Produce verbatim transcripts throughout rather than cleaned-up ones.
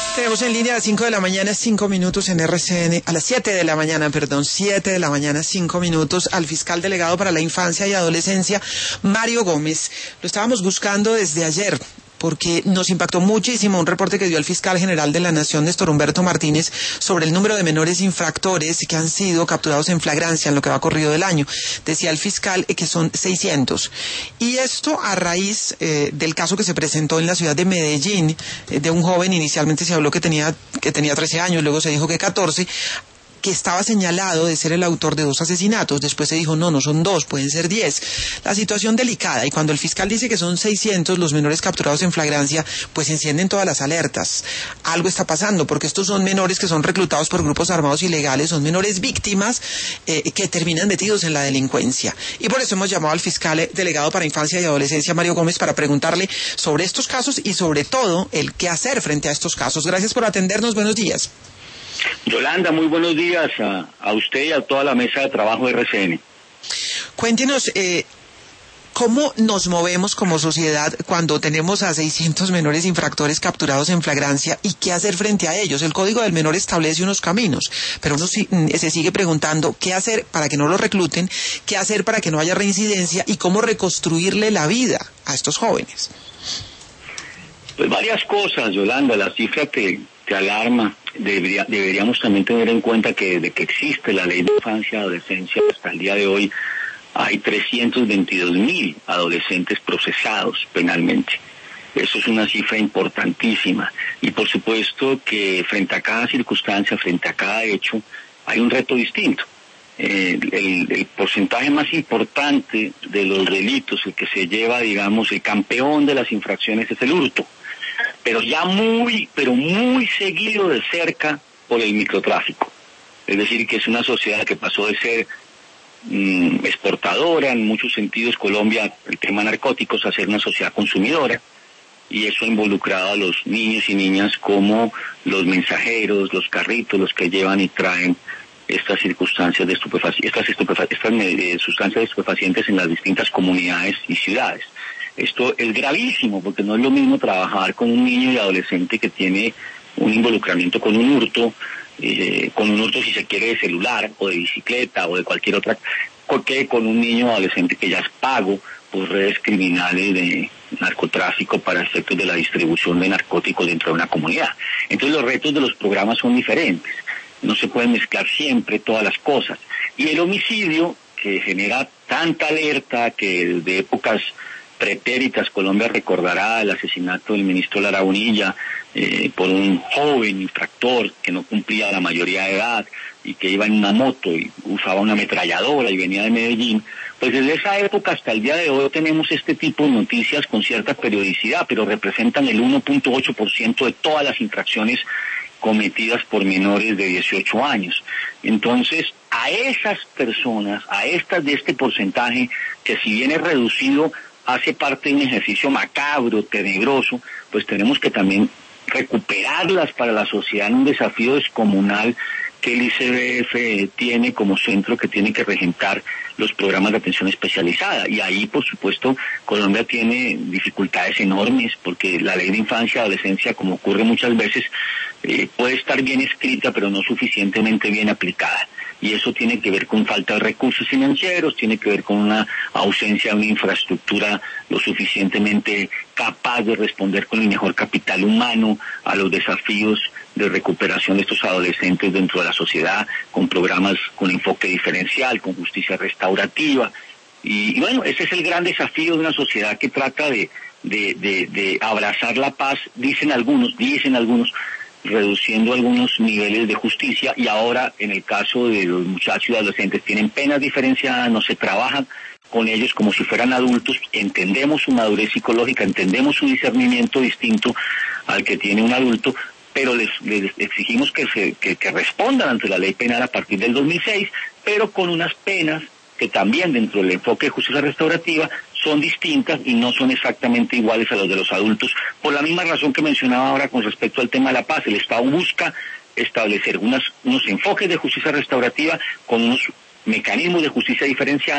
Tenemos en línea a las cinco de la mañana, cinco minutos en R C N, a las siete de la mañana, perdón, siete de la mañana, cinco minutos, al fiscal delegado para la infancia y adolescencia, Mario Gómez. Lo estábamos buscando desde ayer, porque nos impactó muchísimo un reporte que dio el fiscal general de la Nación, Néstor Humberto Martínez, sobre el número de menores infractores que han sido capturados en flagrancia en lo que va corrido del año. Decía el fiscal que son seiscientos. Y esto a raíz eh, del caso que se presentó en la ciudad de Medellín, eh, de un joven, inicialmente se habló que tenía, que tenía trece años, luego se dijo que catorce, que estaba señalado de ser el autor de dos asesinatos. Después se dijo, no, no son dos, pueden ser diez. La situación delicada, y cuando el fiscal dice que son seiscientos los menores capturados en flagrancia, pues encienden todas las alertas. Algo está pasando, porque estos son menores que son reclutados por grupos armados ilegales, son menores víctimas eh, que terminan metidos en la delincuencia. Y por eso hemos llamado al fiscal delegado para infancia y adolescencia, Mario Gómez, para preguntarle sobre estos casos y sobre todo el qué hacer frente a estos casos. Gracias por atendernos, buenos días. Yolanda, muy buenos días a, a usted y a toda la mesa de trabajo de R C N. Cuéntenos, eh, ¿cómo nos movemos como sociedad cuando tenemos a seiscientos menores infractores capturados en flagrancia y qué hacer frente a ellos? El Código del Menor establece unos caminos, pero uno si, se sigue preguntando qué hacer para que no los recluten, qué hacer para que no haya reincidencia y cómo reconstruirle la vida a estos jóvenes. Pues varias cosas, Yolanda, la cifra te, te alarma. Debería, deberíamos también tener en cuenta que desde que existe la ley de infancia y adolescencia hasta el día de hoy hay trescientos veintidós mil adolescentes procesados penalmente. Eso es una cifra importantísima y por supuesto que frente a cada circunstancia, frente a cada hecho, hay un reto distinto. Eh, el, el porcentaje más importante de los delitos, el que se lleva, digamos, el campeón de las infracciones es el hurto, pero ya muy, pero muy seguido de cerca por el microtráfico. Es decir, que es una sociedad que pasó de ser mmm, exportadora, en muchos sentidos Colombia, el tema narcóticos, a ser una sociedad consumidora, y eso ha involucrado a los niños y niñas como los mensajeros, los carritos, los que llevan y traen estas circunstancias de estupefacientes, estas, estupefa estas eh, sustancias estupefacientes en las distintas comunidades y ciudades. Esto es gravísimo porque no es lo mismo trabajar con un niño y adolescente que tiene un involucramiento con un hurto, eh, con un hurto si se quiere de celular o de bicicleta o de cualquier otra, que con un niño o adolescente que ya es pago por redes criminales de narcotráfico para efectos de la distribución de narcóticos dentro de una comunidad. Entonces los retos de los programas son diferentes, no se pueden mezclar siempre todas las cosas. Y el homicidio, que genera tanta alerta que desde épocas pretéritas, Colombia recordará el asesinato del ministro Lara Bonilla eh, por un joven infractor que no cumplía la mayoría de edad y que iba en una moto y usaba una ametralladora y venía de Medellín. Pues desde esa época hasta el día de hoy tenemos este tipo de noticias con cierta periodicidad, pero representan el uno punto ocho por ciento de todas las infracciones cometidas por menores de dieciocho años. Entonces, a esas personas, a estas de este porcentaje, que si bien es reducido, hace parte de un ejercicio macabro, tenebroso, pues tenemos que también recuperarlas para la sociedad en un desafío descomunal que el I C B F tiene como centro que tiene que regentar los programas de atención especializada. Y ahí, por supuesto, Colombia tiene dificultades enormes porque la ley de infancia y adolescencia, como ocurre muchas veces, eh, puede estar bien escrita, pero no suficientemente bien aplicada. Y eso tiene que ver con falta de recursos financieros, tiene que ver con una ausencia de una infraestructura lo suficientemente capaz de responder con el mejor capital humano a los desafíos de recuperación de estos adolescentes dentro de la sociedad, con programas con enfoque diferencial, con justicia restaurativa. Y, y bueno, ese es el gran desafío de una sociedad que trata de, de, de, de abrazar la paz, dicen algunos, dicen algunos, reduciendo algunos niveles de justicia, y ahora en el caso de los muchachos y adolescentes tienen penas diferenciadas, no se trabajan con ellos como si fueran adultos, entendemos su madurez psicológica, entendemos su discernimiento distinto al que tiene un adulto, pero les, les exigimos que, se, que, que respondan ante la ley penal a partir del dos mil seis, pero con unas penas que también dentro del enfoque de justicia restaurativa son distintas y no son exactamente iguales a los de los adultos, por la misma razón que mencionaba ahora con respecto al tema de la paz. El Estado busca establecer unas, unos enfoques de justicia restaurativa con unos mecanismos de justicia diferenciada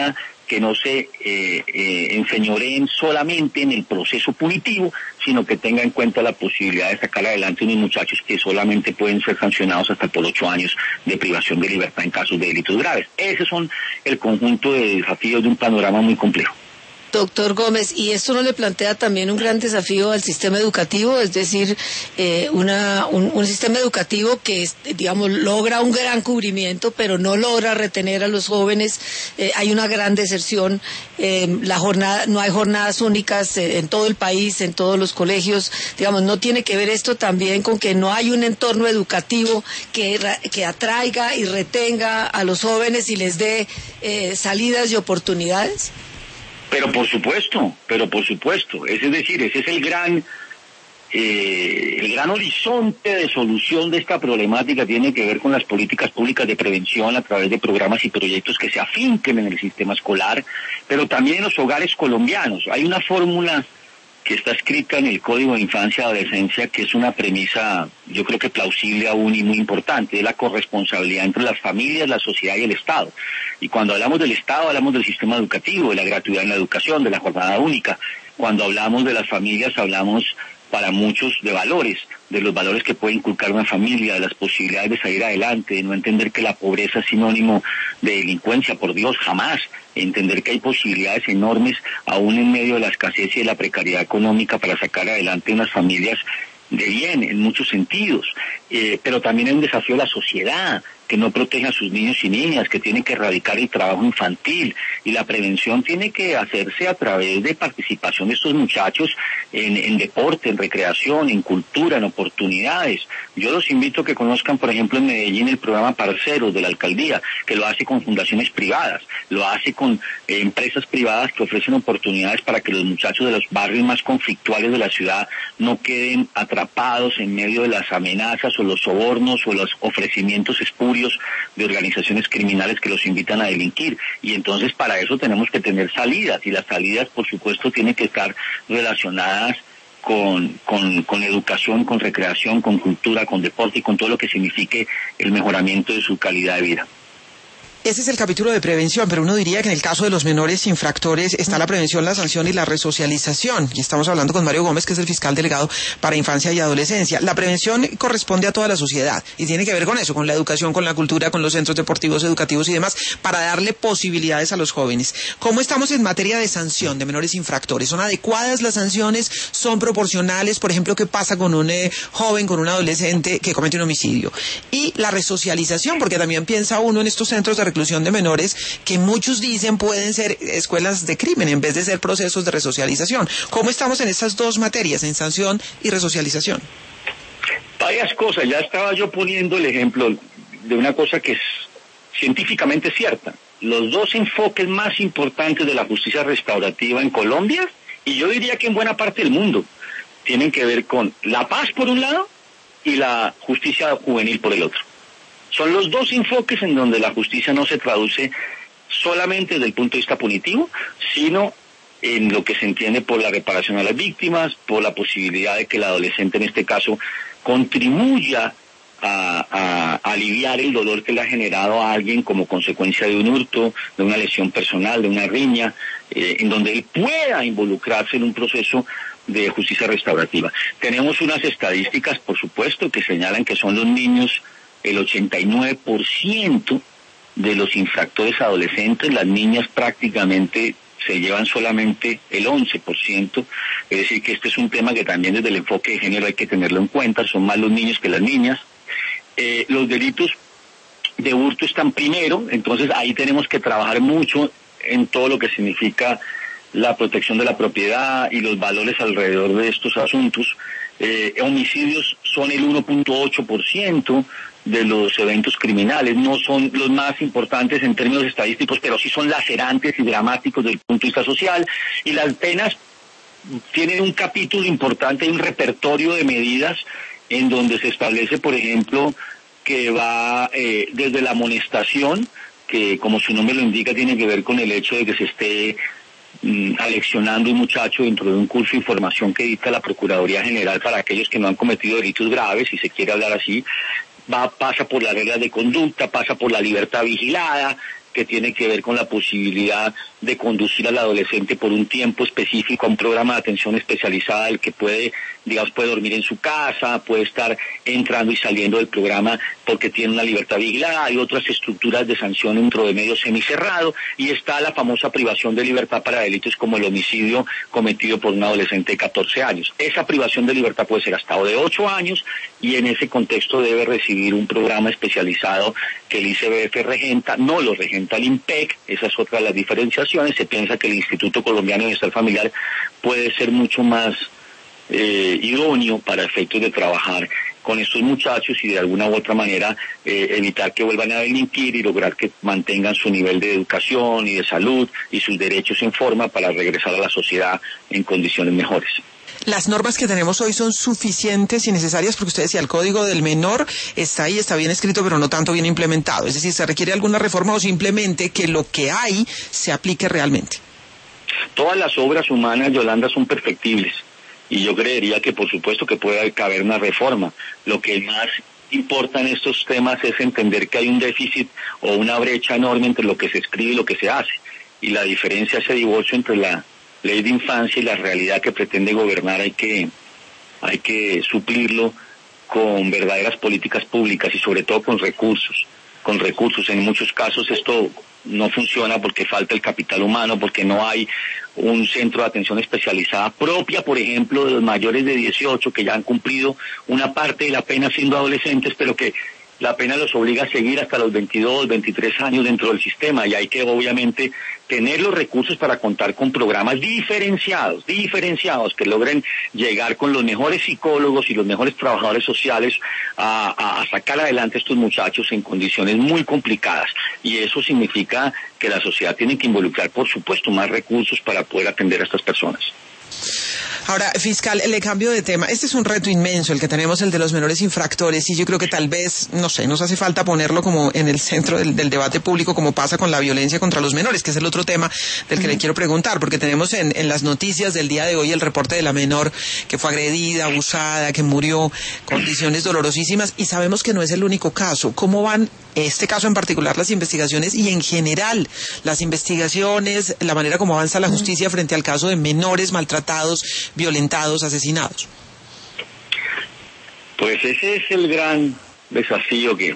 que no se eh, eh, enseñoreen solamente en el proceso punitivo, sino que tenga en cuenta la posibilidad de sacar adelante unos muchachos que solamente pueden ser sancionados hasta por ocho años de privación de libertad en casos de delitos graves. Esos son el conjunto de desafíos de un panorama muy complejo. Doctor Gómez, ¿y esto no le plantea también un gran desafío al sistema educativo? Es decir, eh, una, un, un sistema educativo que, digamos, logra un gran cubrimiento, pero no logra retener a los jóvenes. Eh, hay una gran deserción. Eh, la jornada, no hay jornadas únicas eh, en todo el país, en todos los colegios. Digamos, ¿no tiene que ver esto también con que no hay un entorno educativo que, que atraiga y retenga a los jóvenes y les dé eh, salidas y oportunidades? Pero por supuesto, pero por supuesto, es decir, ese es el gran, eh, el gran horizonte de solución de esta problemática, tiene que ver con las políticas públicas de prevención a través de programas y proyectos que se afinquen en el sistema escolar, pero también en los hogares colombianos. Hay una fórmula que está escrita en el Código de Infancia y Adolescencia, que es una premisa, yo creo que plausible aún y muy importante, de la corresponsabilidad entre las familias, la sociedad y el Estado. Y cuando hablamos del Estado, hablamos del sistema educativo, de la gratuidad en la educación, de la jornada única. Cuando hablamos de las familias, hablamos para muchos de valores, de los valores que puede inculcar una familia, de las posibilidades de salir adelante, de no entender que la pobreza es sinónimo de delincuencia, por Dios, jamás. Entender que hay posibilidades enormes, aún en medio de la escasez y de la precariedad económica, para sacar adelante unas familias de bien, en muchos sentidos. Eh, pero también hay un desafío de la sociedad, que no protege a sus niños y niñas, que tiene que erradicar el trabajo infantil, y la prevención tiene que hacerse a través de participación de estos muchachos en, en deporte, en recreación, en cultura, en oportunidades. Yo los invito a que conozcan, por ejemplo, en Medellín el programa Parceros de la alcaldía, que lo hace con fundaciones privadas, lo hace con eh, empresas privadas que ofrecen oportunidades para que los muchachos de los barrios más conflictuales de la ciudad no queden atrapados en medio de las amenazas o los sobornos o los ofrecimientos espurios de organizaciones criminales que los invitan a delinquir. Y entonces para eso tenemos que tener salidas, y las salidas por supuesto tienen que estar relacionadas con, con, con educación, con recreación, con cultura, con deporte y con todo lo que signifique el mejoramiento de su calidad de vida. Ese es el capítulo de prevención, pero uno diría que en el caso de los menores infractores está la prevención, la sanción y la resocialización. Y estamos hablando con Mario Gómez, que es el fiscal delegado para infancia y adolescencia. La prevención corresponde a toda la sociedad y tiene que ver con eso, con la educación, con la cultura, con los centros deportivos, educativos y demás, para darle posibilidades a los jóvenes. ¿Cómo estamos en materia de sanción de menores infractores? ¿Son adecuadas las sanciones? ¿Son proporcionales? Por ejemplo, ¿qué pasa con un eh, joven, con un adolescente que comete un homicidio? Y la resocialización, porque también piensa uno en estos centros de reclusión de menores que muchos dicen pueden ser escuelas de crimen en vez de ser procesos de resocialización. ¿Cómo estamos en estas dos materias, en sanción y resocialización? Varias cosas. Ya estaba yo poniendo el ejemplo de una cosa que es científicamente cierta. Los dos enfoques más importantes de la justicia restaurativa en Colombia, y yo diría que en buena parte del mundo, tienen que ver con la paz por un lado y la justicia juvenil por el otro. Son los dos enfoques en donde la justicia no se traduce solamente desde el punto de vista punitivo, sino en lo que se entiende por la reparación a las víctimas, por la posibilidad de que el adolescente en este caso contribuya a, a, a aliviar el dolor que le ha generado a alguien como consecuencia de un hurto, de una lesión personal, de una riña, eh, en donde él pueda involucrarse en un proceso de justicia restaurativa. Tenemos unas estadísticas, por supuesto, que señalan que son los niños el ochenta y nueve por ciento de los infractores adolescentes, las niñas prácticamente se llevan solamente el once por ciento, es decir que este es un tema que también desde el enfoque de género hay que tenerlo en cuenta, son más los niños que las niñas. Eh, los delitos de hurto están primero, entonces ahí tenemos que trabajar mucho en todo lo que significa la protección de la propiedad y los valores alrededor de estos asuntos. Eh, homicidios son el uno punto ocho por ciento de los eventos criminales, no son los más importantes en términos estadísticos, pero sí son lacerantes y dramáticos desde el punto de vista social, y las penas tienen un capítulo importante, un repertorio de medidas en donde se establece, por ejemplo, que va eh, desde la amonestación, que como su nombre lo indica tiene que ver con el hecho de que se esté mm, aleccionando un muchacho dentro de un curso de formación que dicta la Procuraduría General para aquellos que no han cometido delitos graves, si se quiere hablar así. Va, pasa por las reglas de conducta, pasa por la libertad vigilada, que tiene que ver con la posibilidad de conducir al adolescente por un tiempo específico a un programa de atención especializada, el que puede, digamos, puede dormir en su casa, puede estar entrando y saliendo del programa porque tiene una libertad vigilada. Hay otras estructuras de sanción dentro de medio semicerrado, y está la famosa privación de libertad para delitos como el homicidio cometido por un adolescente de catorce años. Esa privación de libertad puede ser hasta de ocho años, y en ese contexto debe recibir un programa especializado que el I C B F regenta, no lo regenta el IMPEC. Esa es otra de las diferenciaciones. Se piensa que el Instituto Colombiano de Bienestar Familiar puede ser mucho más eh, idóneo para efectos de trabajar con estos muchachos y de alguna u otra manera eh, evitar que vuelvan a delinquir y lograr que mantengan su nivel de educación y de salud y sus derechos en forma para regresar a la sociedad en condiciones mejores. Las normas que tenemos hoy son suficientes y necesarias, porque usted decía, el Código del Menor está ahí, está bien escrito, pero no tanto bien implementado. Es decir, ¿se requiere alguna reforma o simplemente que lo que hay se aplique realmente? Todas las obras humanas, Yolanda, son perfectibles, y yo creería que por supuesto que puede caber una reforma. Lo que más importa en estos temas es entender que hay un déficit o una brecha enorme entre lo que se escribe y lo que se hace, y la diferencia, ese divorcio entre la ley de infancia y la realidad que pretende gobernar, hay que hay que suplirlo con verdaderas políticas públicas y sobre todo con recursos, con recursos. En muchos casos esto no funciona porque falta el capital humano, porque no hay un centro de atención especializada propia, por ejemplo, de los mayores de dieciocho que ya han cumplido una parte de la pena siendo adolescentes, pero que la pena los obliga a seguir hasta los veintidós, veintitrés años dentro del sistema, y hay que obviamente tener los recursos para contar con programas diferenciados, diferenciados, que logren llegar con los mejores psicólogos y los mejores trabajadores sociales a, a, a sacar adelante a estos muchachos en condiciones muy complicadas. Y eso significa que la sociedad tiene que involucrar, por supuesto, más recursos para poder atender a estas personas. Ahora, fiscal, le cambio de tema. Este es un reto inmenso el que tenemos, el de los menores infractores, y yo creo que tal vez, no sé, nos hace falta ponerlo como en el centro del, del debate público, como pasa con la violencia contra los menores, que es el otro tema del que uh-huh. le quiero preguntar, porque tenemos en, en las noticias del día de hoy el reporte de la menor que fue agredida, abusada, que murió, condiciones dolorosísimas, y sabemos que no es el único caso. ¿Cómo van, este caso en particular, las investigaciones y en general las investigaciones, la manera como avanza la justicia uh-huh. frente al caso de menores maltratados, violentados, asesinados? Pues ese es el gran desafío que,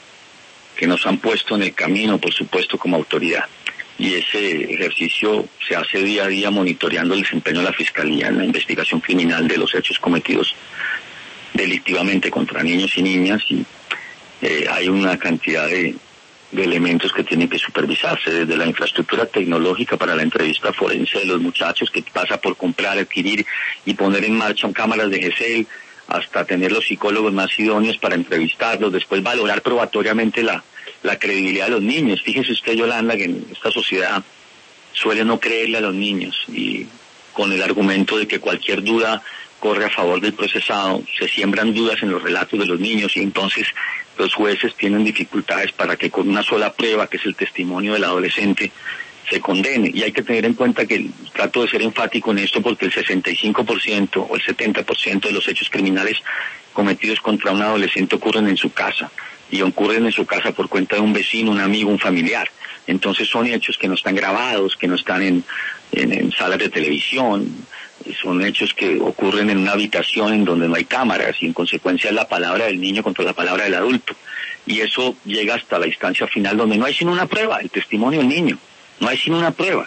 que nos han puesto en el camino, por supuesto, como autoridad. Y ese ejercicio se hace día a día monitoreando el desempeño de la Fiscalía en la investigación criminal de los hechos cometidos delictivamente contra niños y niñas, y eh, hay una cantidad de de elementos que tienen que supervisarse, desde la infraestructura tecnológica para la entrevista forense de los muchachos, que pasa por comprar, adquirir y poner en marcha cámaras de G S E L, hasta tener los psicólogos más idóneos para entrevistarlos, después valorar probatoriamente la, la credibilidad de los niños. Fíjese usted, Yolanda, que en esta sociedad suele no creerle a los niños, y con el argumento de que cualquier duda corre a favor del procesado, se siembran dudas en los relatos de los niños, y entonces los jueces tienen dificultades para que con una sola prueba, que es el testimonio del adolescente, se condene. Y hay que tener en cuenta que trato de ser enfático en esto, porque el sesenta y cinco por ciento o el setenta por ciento de los hechos criminales cometidos contra un adolescente ocurren en su casa, y ocurren en su casa por cuenta de un vecino, un amigo, un familiar. Entonces son hechos que no están grabados, que no están en, en, en salas de televisión. Son hechos que ocurren en una habitación en donde no hay cámaras, y en consecuencia es la palabra del niño contra la palabra del adulto. Y eso llega hasta la instancia final donde no hay sino una prueba, el testimonio del niño. No hay sino una prueba.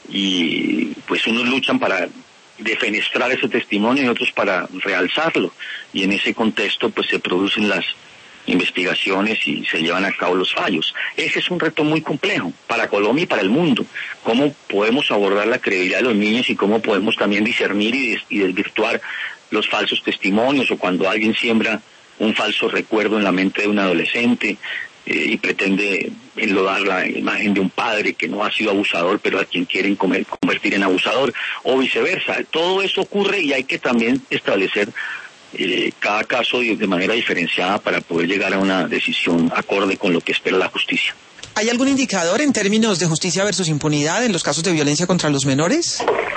Y pues unos luchan para defenestrar ese testimonio y otros para realzarlo. Y en ese contexto pues se producen las investigaciones y se llevan a cabo los fallos. Ese es un reto muy complejo para Colombia y para el mundo. Cómo podemos abordar la credibilidad de los niños y cómo podemos también discernir y, des- y desvirtuar los falsos testimonios, o cuando alguien siembra un falso recuerdo en la mente de un adolescente eh, y pretende enlodar la imagen de un padre que no ha sido abusador, pero a quien quieren comer, convertir en abusador, o viceversa. Todo eso ocurre, y hay que también establecer Eh, cada caso de manera diferenciada para poder llegar a una decisión acorde con lo que espera la justicia. ¿Hay algún indicador en términos de justicia versus impunidad en los casos de violencia contra los menores?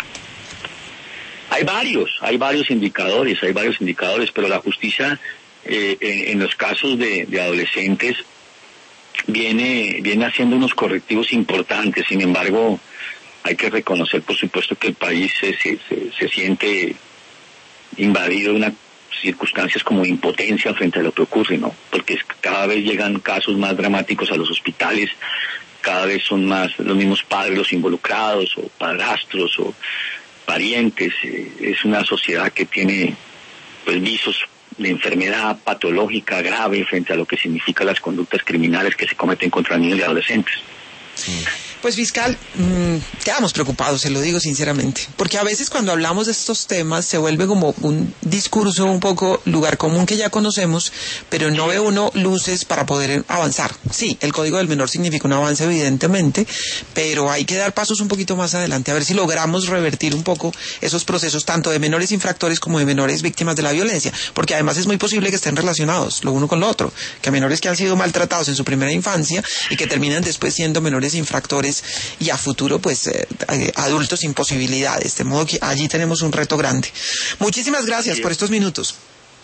Hay varios, hay varios indicadores, hay varios indicadores, pero la justicia eh, en, en los casos de, de adolescentes viene, viene haciendo unos correctivos importantes. Sin embargo, hay que reconocer, por supuesto, que el país se, se, se, se siente invadido de unas circunstancias como de impotencia frente a lo que ocurre, ¿no? Porque cada vez llegan casos más dramáticos a los hospitales, cada vez son más los mismos padres los involucrados, o padrastros, o parientes. Es una sociedad que tiene, pues, visos de enfermedad patológica grave frente a lo que significan las conductas criminales que se cometen contra niños y adolescentes. Sí. Pues, fiscal, mmm, quedamos preocupados, se lo digo sinceramente, porque a veces cuando hablamos de estos temas se vuelve como un discurso un poco lugar común que ya conocemos, pero no ve uno luces para poder avanzar. Sí, el Código del Menor significa un avance evidentemente, pero hay que dar pasos un poquito más adelante, a ver si logramos revertir un poco esos procesos tanto de menores infractores como de menores víctimas de la violencia, porque además es muy posible que estén relacionados lo uno con lo otro, que menores que han sido maltratados en su primera infancia y que terminan después siendo menores infractores y a futuro pues eh, adultos sin posibilidades, de modo que allí tenemos un reto grande. Muchísimas gracias por estos minutos.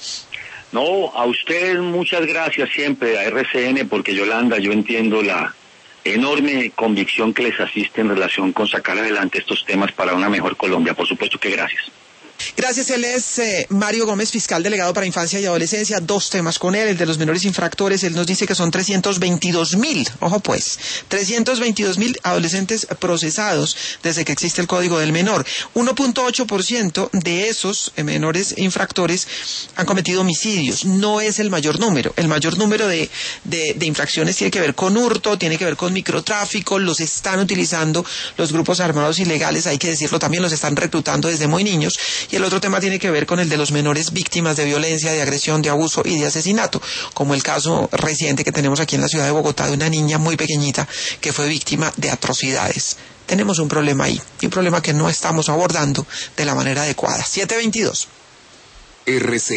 No, a ustedes muchas gracias siempre, a R C N, porque Yolanda, yo entiendo la enorme convicción que les asiste en relación con sacar adelante estos temas para una mejor Colombia. Por supuesto que gracias. Gracias, él es eh, Mario Gómez, fiscal delegado para Infancia y Adolescencia. Dos temas con él, el de los menores infractores. Él nos dice que son trescientos veintidós mil, ojo pues, trescientos veintidós mil adolescentes procesados desde que existe el Código del Menor. uno punto ocho por ciento de esos eh, menores infractores han cometido homicidios. No es el mayor número. El mayor número de, de, de infracciones tiene que ver con hurto, tiene que ver con microtráfico. Los están utilizando los grupos armados ilegales, hay que decirlo también, los están reclutando desde muy niños. Y el otro tema tiene que ver con el de los menores víctimas de violencia, de agresión, de abuso y de asesinato, como el caso reciente que tenemos aquí en la ciudad de Bogotá de una niña muy pequeñita que fue víctima de atrocidades. Tenemos un problema ahí, y un problema que no estamos abordando de la manera adecuada. siete veintidós. R C